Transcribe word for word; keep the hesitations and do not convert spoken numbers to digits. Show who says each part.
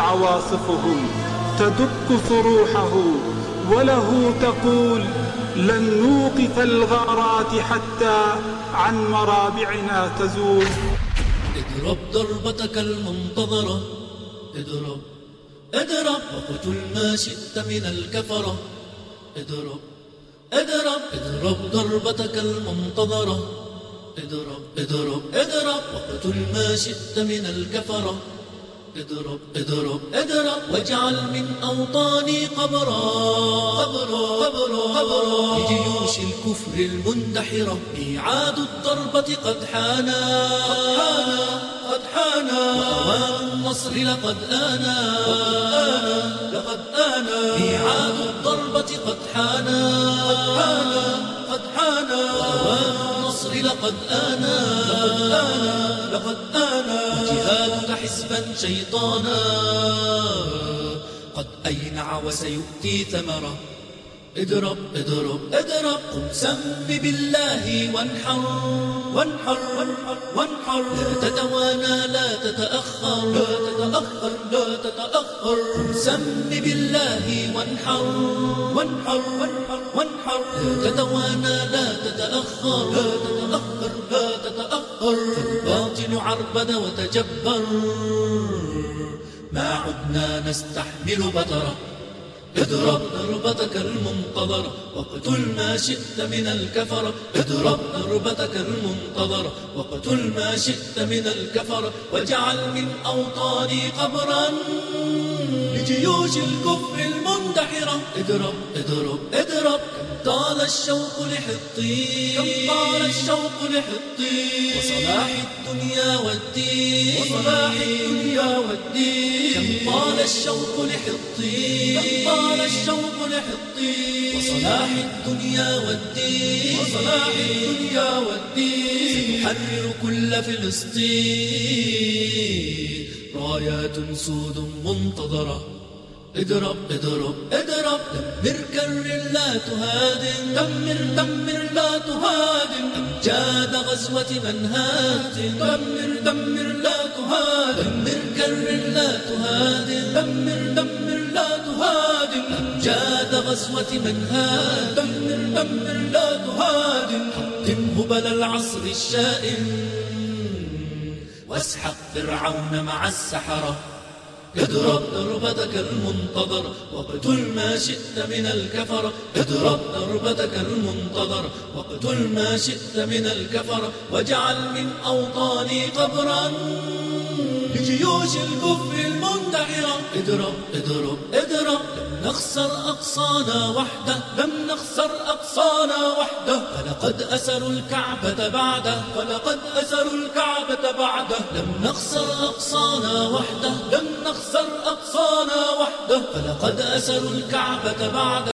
Speaker 1: عواصفهم تدك صروحه، وله تقول لن نوقف الغارات حتى عن مرابعنا تزول.
Speaker 2: اضرب ضربتك المنتظرة، اضرب اضرب وقتل ما شئت من الكفرة، اضرب اضرب اضرب ضربتك المنتظرة، اضرب اضرب اضرب وقتل ما شئت من الكفرة، اضرب اضرب اضرب واجعل من أوطاني قبرا قبرا قبرا قبرا لجيوش الكفر المندحرة. ميعاد الضربة قد حانا قد حانا وأوان النصر لقد آنا لقد آنا. ميعاد الضربة قد حانا قد حانا وأوان النصر لقد آنا لقد آنا. وجهادك حزبا شيطانا قد أينع وسيؤتي ثمرة. اضرب اضرب اضرب قم سم بالله وانحر وانحر وانحر لا تتوانى لا تتأخر لا تتأخر لا تتأخر. قم سم بالله وانحر وانحر وانحر لا تتوانى لا تتأخر لا تتأخر لا تتأخر. فالباطل عربد وتجبر ما عدنا نستحمل بطرة. اضرب ضربتك المنتظرة واقتل ما شئت من الكفرة. اضرب ضربتك المنتظرة واقتل ما شئت من الكفرة. واجعل من أوطاني قبرا لجيوش الكفر المندحرة. اضرب اضرب اضرب كم طال الشوق لحطين كم طال الشوق لحطين وصلاح الدنيا والدين وصلاح الدنيا والدين. كم طال الشوق لحطين كم طال الشوق لحطين وصلاح الدنيا والدين وصلاح الدنيا والدين. سنحرر كل فلسطين رايات سود منتظرة. اضرب اضرب اضرب دمر كرر لا تهادن دمر دمر لا تهادن. أمجاد غزوة منهات دمر دمر لا تهادن. دمر كرر لا تهادن دمر دمر لا تهادن. أمجاد غزوة منهات دمر دمر لا تهادن. حطم هبل العصر الشائن واسحق فرعون مع السحرة. اضرب ضربتك المنتظرة واقتل ما شئت من الكفرة. اضرب ضربتك المنتظرة واقتل ما شئت من الكفرة. واجعل من أوطاني قبرا لجيوش الكفر المندحرة. اضرب اضرب اضرب لم نخسر أقصانا وحده لم نخسر أقصانا وحده. فلقد أسروا الكعبة بعده فلقد أسروا الكعبة بعده. لم نخسر أقصانا وحده لم نخسر أقصانا وحده. فلقد أسروا الكعبة بعده